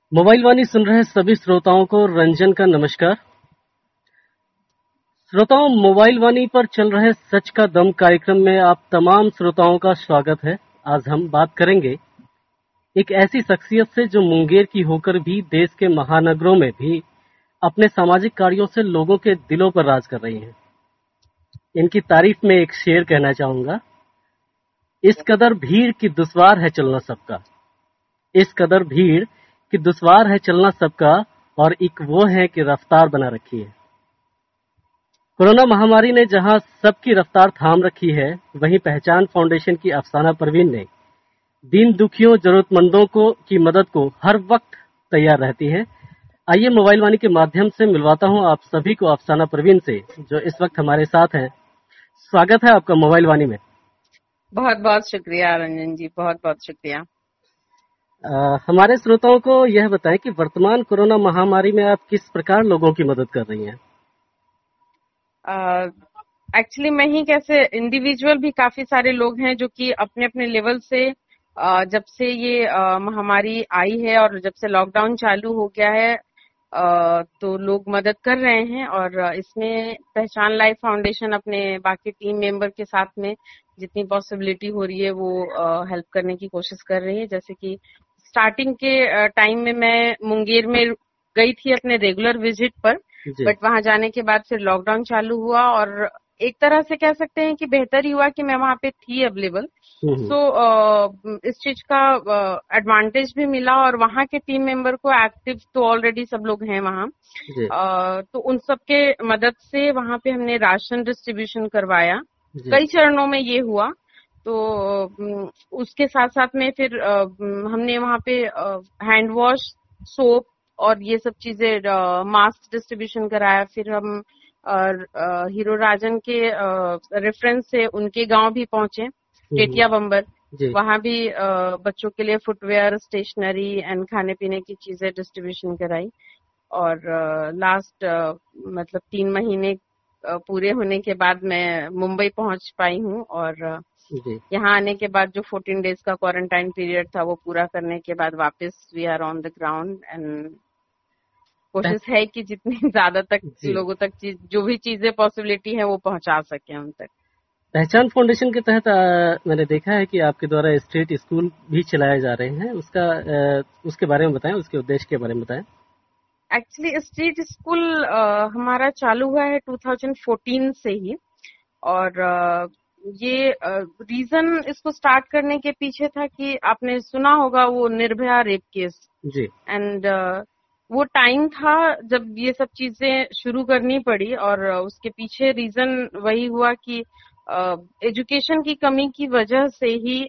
Mobile वाणी सुन रहे सभी श्रोताओं को रंजन का नमस्कार। श्रोताओं, मोबाइल वाणी पर चल रहे सच का दम कार्यक्रम में आप तमाम श्रोताओं का स्वागत है। आज हम बात करेंगे एक ऐसी शख्सियत से जो मुंगेर की होकर भी देश के महानगरों में भी अपने सामाजिक कार्यों से लोगों के दिलों पर राज कर रही हैं। इनकी तारीफ में एक शेर कहना चाहूंगा, इस कदर भीड़ की दुश्वार है चलना सबका, इस कदर भीड़ कि दुश्वार है चलना सबका, और एक वो है कि रफ्तार बना रखी है। कोरोना महामारी ने जहां सबकी रफ्तार थाम रखी है, वहीं पहचान फाउंडेशन की अफसाना परवीन ने दीन दुखियों जरूरतमंदों को की मदद को हर वक्त तैयार रहती है। आइए मोबाइल वाणी के माध्यम से मिलवाता हूं आप सभी को अफसाना परवीन से, जो इस वक्त हमारे साथ हैं। स्वागत है आपका मोबाइल वाणी में। बहुत बहुत शुक्रिया रंजन जी, बहुत बहुत शुक्रिया। हमारे श्रोताओं को यह बताएं कि वर्तमान कोरोना महामारी में आप किस प्रकार लोगों की मदद कर रही हैं। एक्चुअली मैं ही कैसे इंडिविजुअल भी काफी सारे लोग हैं जो कि अपने अपने लेवल से जब से ये महामारी आई है और जब से लॉकडाउन चालू हो गया है तो लोग मदद कर रहे हैं। और इसमें पहचान लाइफ फाउंडेशन अपने बाकी टीम मेंबर के साथ में जितनी पॉसिबिलिटी हो रही है वो हेल्प करने की कोशिश कर रही है। जैसे कि स्टार्टिंग के टाइम में मैं मुंगेर में गई थी अपने रेगुलर विजिट पर, बट वहां जाने के बाद फिर लॉकडाउन चालू हुआ और एक तरह से कह सकते हैं कि बेहतर ही हुआ कि मैं वहां पे थी अवेलेबल। सो इस चीज का एडवांटेज भी मिला और वहां के टीम मेंबर को एक्टिव तो ऑलरेडी सब लोग हैं वहां, तो उन सब के मदद से वहां पे हमने राशन डिस्ट्रीब्यूशन करवाया। कई चरणों में ये हुआ, तो उसके साथ साथ में फिर हमने वहां पे हैंड वॉश, सोप और ये सब चीजें, मास्क डिस्ट्रीब्यूशन कराया। फिर हम हीरो राजन के रेफरेंस से उनके गांव भी पहुंचे, टेटिया बम्बर, वहां भी बच्चों के लिए फुटवेयर, स्टेशनरी एंड खाने पीने की चीजें डिस्ट्रीब्यूशन कराई। और लास्ट मतलब 3 महीने पूरे होने के बाद मैं मुंबई पहुंच पाई हूँ और यहाँ आने के बाद जो 14 डेज का क्वारंटाइन पीरियड था वो पूरा करने के बाद वापस we are on the ground and कोशिश है कि जितनी ज्यादा तक लोगों तक जो भी चीजें पॉसिबिलिटी है वो पहुंचा सके उन तक। पहचान फाउंडेशन के तहत मैंने देखा है कि आपके द्वारा स्ट्रीट स्कूल भी चलाए जा रहे हैं, उसके बारे में बताएं, उसके उद्देश्य के बारे में बताएं। एक्चुअली स्ट्रीट स्कूल हमारा चालू हुआ है 2014 से ही, और ये रीजन इसको स्टार्ट करने के पीछे था कि आपने सुना होगा वो Nirbhaya rape case ji, and वो टाइम था जब ये सब चीजें शुरू करनी पड़ी। और उसके पीछे रीजन वही हुआ कि एजुकेशन की कमी की वजह से ही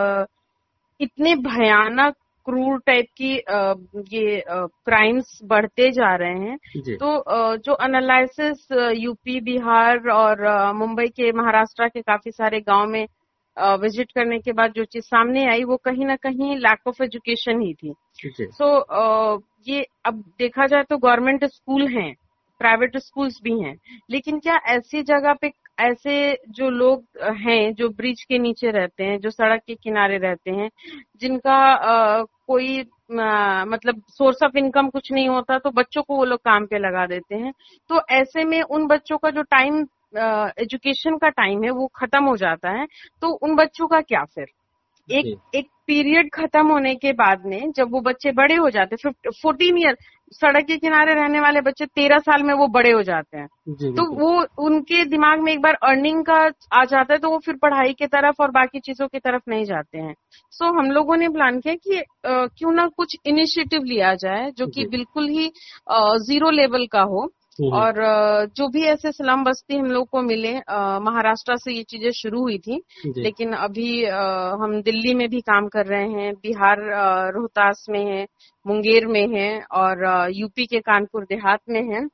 इतने भयानक क्रूर टाइप की ये क्राइम्स बढ़ते जा रहे हैं। तो जो एनालिसिस यूपी, बिहार और मुंबई के, महाराष्ट्र के काफी सारे गांव में विजिट करने के बाद जो चीज सामने आई वो कहीं ना कहीं लैक ऑफ एजुकेशन ही थी। सो ये अब देखा जाए तो गवर्नमेंट स्कूल हैं, प्राइवेट स्कूल्स भी हैं, लेकिन क्या ऐसी जगह पे ऐसे जो लोग हैं जो ब्रिज के नीचे रहते हैं, जो सड़क के किनारे रहते हैं, जिनका कोई मतलब सोर्स ऑफ इनकम कुछ नहीं होता, तो बच्चों को वो लोग काम पे लगा देते हैं। तो ऐसे में उन बच्चों का जो टाइम एजुकेशन का टाइम है वो खत्म हो जाता है। तो उन बच्चों का क्या फिर एक पीरियड खत्म होने के बाद में जब वो बच्चे बड़े हो जाते, 14 ईयर, सड़क के किनारे रहने वाले बच्चे 13 साल में वो बड़े हो जाते हैं, तो वो उनके दिमाग में एक बार अर्निंग का आ जाता है, तो वो फिर पढ़ाई की तरफ और बाकी चीजों की तरफ नहीं जाते हैं। सो हम लोगों ने प्लान किया कि क्यों ना कुछ इनिशिएटिव लिया जाए जो कि बिल्कुल ही जीरो लेवल का हो, और जो भी ऐसे स्लम बस्ती हम लोग को मिले, महाराष्ट्र से ये चीजें शुरू हुई थी, लेकिन अभी हम दिल्ली में भी काम कर रहे हैं, बिहार रोहतास में है, मुंगेर में है और यूपी के कानपुर देहात में है।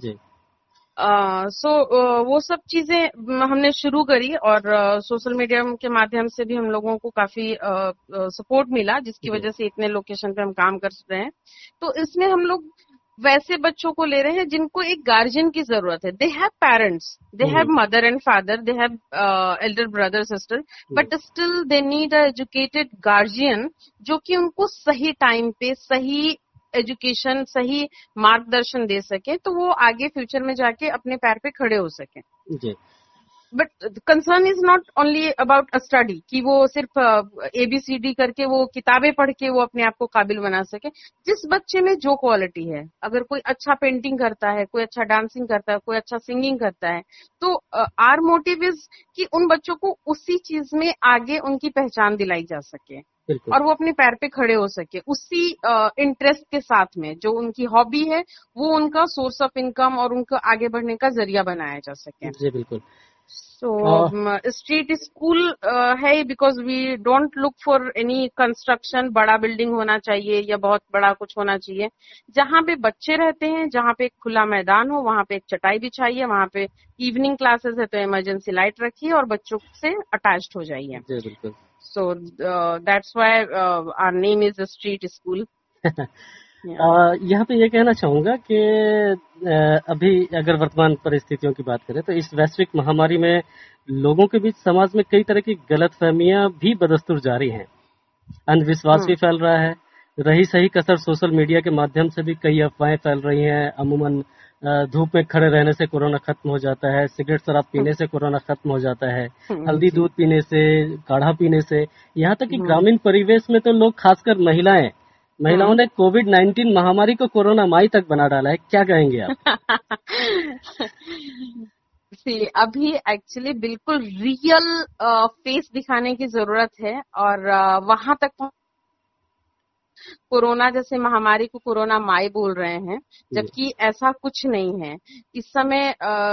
सो वो सब चीजें हमने शुरू करी और सोशल मीडिया के माध्यम से भी हम लोगों को काफी सपोर्ट मिला, जिसकी वजह से इतने लोकेशन पे हम काम कर रहे हैं। तो इसमें हम लोग वैसे बच्चों को ले रहे हैं जिनको एक गार्जियन की जरूरत है। They have parents, they have mother and father, they have elder brother sister, but still they need a educated guardian जो कि उनको सही टाइम पे सही एजुकेशन, सही मार्गदर्शन दे सके, तो वो आगे फ्यूचर में जाके अपने पैर पे खड़े हो सके। जी but concern is not only about a study कि वो सिर्फ ABCD करके, वो किताबें पढ़ के वो अपने आप को काबिल बना सके। जिस बच्चे में जो क्वालिटी है, अगर कोई अच्छा पेंटिंग करता है, कोई अच्छा डांसिंग करता है, कोई अच्छा सिंगिंग करता है, तो आर मोटिव इज कि उन बच्चों को उसी चीज में आगे उनकी पहचान दिलाई जा सके बिल्कुल। और वो अपने पैर पे खड़े हो सके उसी इंटरेस्ट के साथ में। जो उनकी हॉबी है वो उनका सोर्स ऑफ इनकम और उनका आगे बढ़ने का जरिया बनाया जा सके। जी बिल्कुल। So street school है because we don't look for any construction, बड़ा बिल्डिंग होना चाहिए या बहुत बड़ा कुछ होना चाहिए। जहाँ पे बच्चे रहते हैं, जहाँ पे एक खुला मैदान हो, वहाँ पे एक चटाई बिछाइए, वहाँ पे इवनिंग क्लासेस है तो इमरजेंसी लाइट रखिए और बच्चों से अटैच्ड हो जाइए। जी बिल्कुल। So that's why our name is the street school. यहाँ पे ये कहना चाहूंगा कि अभी अगर वर्तमान परिस्थितियों की बात करें तो इस वैश्विक महामारी में लोगों के बीच समाज में कई तरह की गलतफहमियां भी बदस्तूर जारी हैं। अंधविश्वास भी फैल रहा है। रही सही कसर सोशल मीडिया के माध्यम से भी कई अफवाहें फैल रही हैं। अमूमन धूप में खड़े रहने से कोरोना खत्म हो जाता है, सिगरेट शराब पीने से कोरोना खत्म हो जाता है, हल्दी दूध पीने से, काढ़ा पीने से, यहाँ तक कि ग्रामीण परिवेश में तो लोग, खासकर महिलाओं ने कोविड-19 महामारी को कोरोना माई तक बना डाला है। क्या कहेंगे आप? अभी एक्चुअली बिल्कुल रियल फेस दिखाने की जरूरत है और वहां तक कोरोना जैसे महामारी को कोरोना माई बोल रहे हैं, जबकि ऐसा कुछ नहीं है। इस समय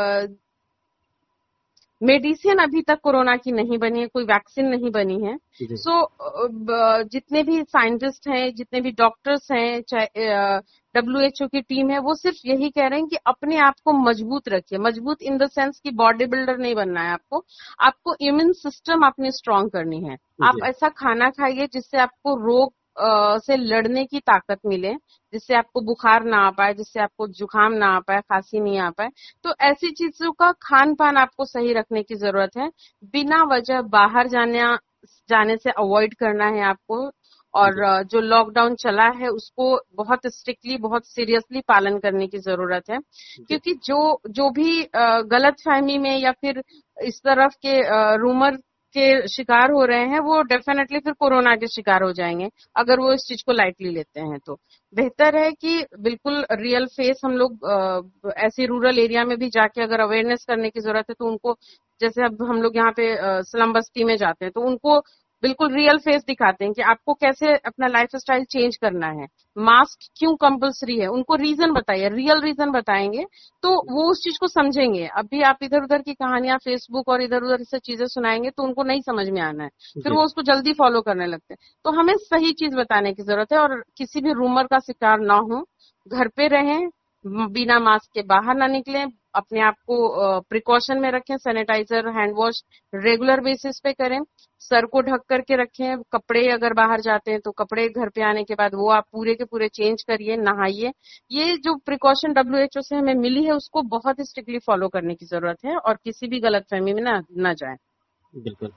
मेडिसिन अभी तक कोरोना की नहीं बनी है, कोई वैक्सीन नहीं बनी है। सो जितने भी साइंटिस्ट हैं, जितने भी डॉक्टर्स हैं, चाहे WHO की टीम है, वो सिर्फ यही कह रहे हैं कि अपने आप को मजबूत रखिए। मजबूत इन द सेंस कि बॉडी बिल्डर नहीं बनना है आपको इम्यून सिस्टम अपनी स्ट्रांग करनी है। आप ऐसा खाना खाइए जिससे आपको रोग से लड़ने की ताकत मिले, जिससे आपको बुखार ना आ पाए, जिससे आपको जुकाम ना आ पाए, खांसी नहीं आ पाए। तो ऐसी चीजों का खान पान आपको सही रखने की जरूरत है। बिना वजह बाहर जाने से अवॉइड करना है आपको। और जो लॉकडाउन चला है उसको बहुत स्ट्रिक्टली, बहुत सीरियसली पालन करने की जरूरत है, क्योंकि जो भी गलत फहमी में या फिर इस तरफ के रूमर के शिकार हो रहे हैं, वो डेफिनेटली फिर कोरोना के शिकार हो जाएंगे अगर वो इस चीज को लाइटली लेते हैं। तो बेहतर है कि बिल्कुल रियल फेस हम लोग ऐसे रूरल एरिया में भी जाके अगर अवेयरनेस करने की जरूरत है तो उनको, जैसे अब हम लोग यहाँ पे स्लम बस्ती में जाते हैं तो उनको बिल्कुल रियल फेस दिखाते हैं कि आपको कैसे अपना लाइफ स्टाइल चेंज करना है, मास्क क्यों कंपलसरी है, उनको रीजन बताइए, रियल रीजन बताएंगे तो वो उस चीज को समझेंगे। अभी आप इधर उधर की कहानियां फेसबुक और इधर उधर से चीजें सुनाएंगे तो उनको नहीं समझ में आना है, फिर वो उसको जल्दी फॉलो करने लगते हैं। तो हमें सही चीज बताने की जरूरत है और किसी भी रूमर का शिकार ना हो, घर पे रहें, बिना मास्क के बाहर ना निकलें, अपने आप को प्रिकॉशन में रखें, sanitizer, hand wash regular basis पे करें, सर को ढक करके रखें, कपड़े अगर बाहर जाते हैं तो कपड़े घर पे आने के बाद वो आप पूरे के पूरे चेंज करिए, नहाइए। ये जो प्रिकॉशन WHO से हमें मिली है उसको बहुत स्ट्रिक्टली फॉलो करने की जरूरत है और किसी भी गलतफहमी में ना जाए। बिल्कुल।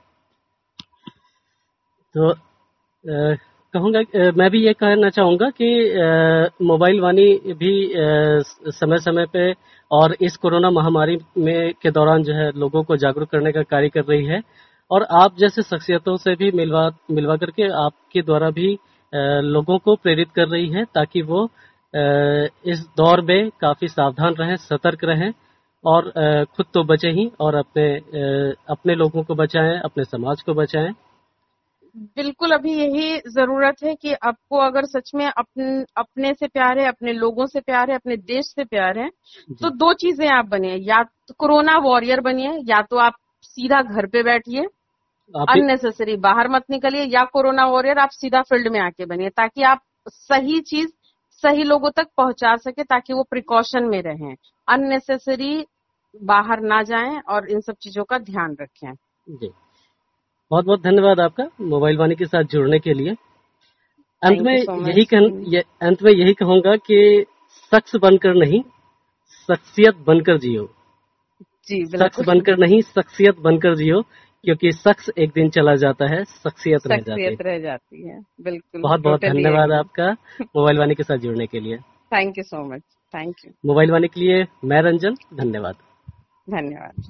तो कहूंगा, मैं भी ये कहना चाहूंगा कि मोबाइल वाणी भी समय समय पे और इस कोरोना महामारी में के दौरान जो है लोगों को जागरूक करने का कार्य कर रही है और आप जैसे शख्सियतों से भी मिलवा करके आपके द्वारा भी लोगों को प्रेरित कर रही है ताकि वो इस दौर में काफी सावधान रहें, सतर्क रहें और खुद तो बचे ही और अपने लोगों को बचाएं, अपने समाज को बचाएं। बिल्कुल, अभी यही जरूरत है कि आपको अगर सच में अपने से प्यार है, अपने लोगों से प्यार है, अपने देश से प्यार है, तो दो चीजें आप बनिए, या तो कोरोना वॉरियर बनिए, या तो आप सीधा घर पे बैठिए, अननेसेसरी बाहर मत निकलिए, या कोरोना वॉरियर आप सीधा फील्ड में आके बनिए ताकि आप सही चीज सही लोगों तक पहुंचा सके, ताकि वो प्रिकॉशन में रहें, अननेसेसरी बाहर ना जाएं और इन सब चीजों का ध्यान रखें। जी, बहुत बहुत धन्यवाद आपका मोबाइल वाणी के साथ जुड़ने के लिए। अंत में यही कहूंगा कि शख्स बनकर नहीं, शख्सियत बनकर जियो। जी, शख्स बनकर नहीं, शख्सियत बनकर जियो। बिल्कुल शख्स एक दिन चला जाता है, शख्सियत रह जाती है। शख्सियत रह जाती है। बिल्कुल, बहुत बहुत टोटली धन्यवाद एग्री। आपका मोबाइल वाणी के साथ जुड़ने के लिए। Thank you so much. Thank you. Mobile Vaani के लिए मैं रंजन, धन्यवाद। धन्यवाद।